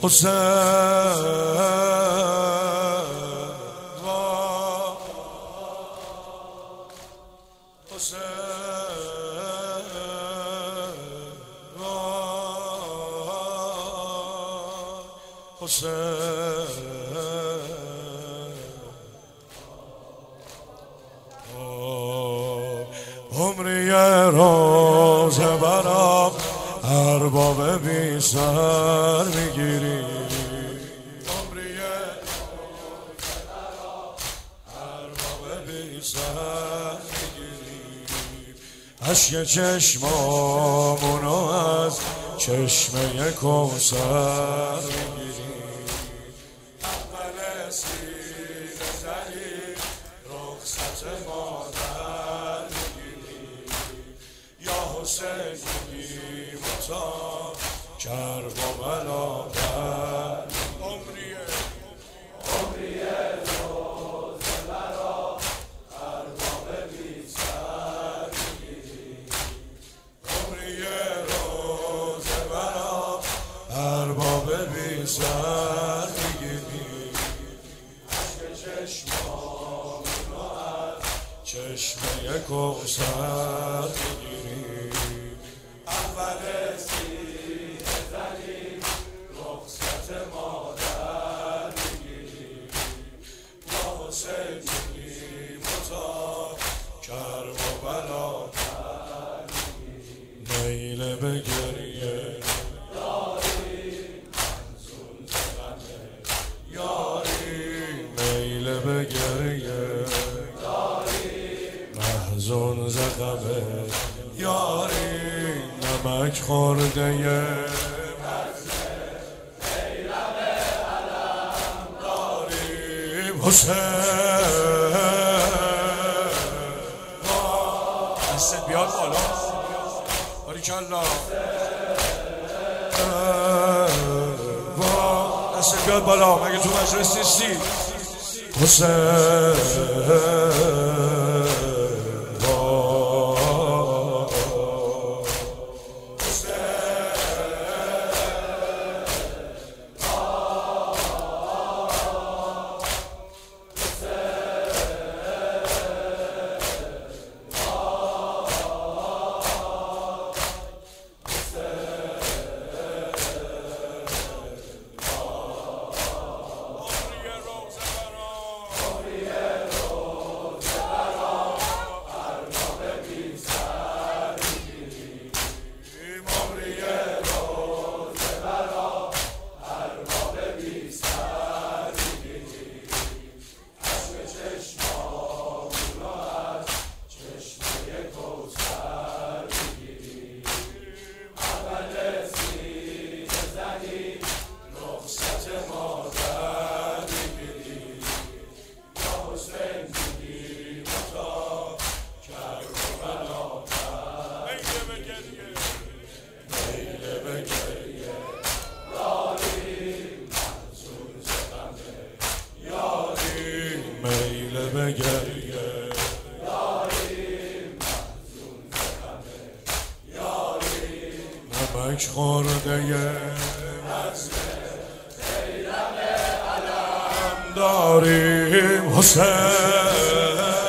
عمری روز برام ارباب بی سر میگیری، عمری روز برام ارباب بی سر میگیری، اشک چشمامونو از چشمه کوثر میگیری، اول سینه زدی رخصت مادر میگیری، یا حسین میگیم تا کرب و بلا در عمری روز برا ارباب بی سر میگیری، عمری روز برا ارباب بی سر میگیری، اشک چشمامونو از چشمه کوثر میگیری، اول سینه زدی رخصت مادر میگیری، یا حسین میگیم تا کرب و بلا در میگیری، میل به گریه داری منظور زغمه یاری، میل به گریه داری محزون زغمه یاری، نمک خورده مزه بیرم علم داریم حسین. دست بیاد بالا باریکالله، دست بیاد بالا، مگه تو مجلس نیستی حسین؟ نمک خورده مزه بیرم علم داریم حسین.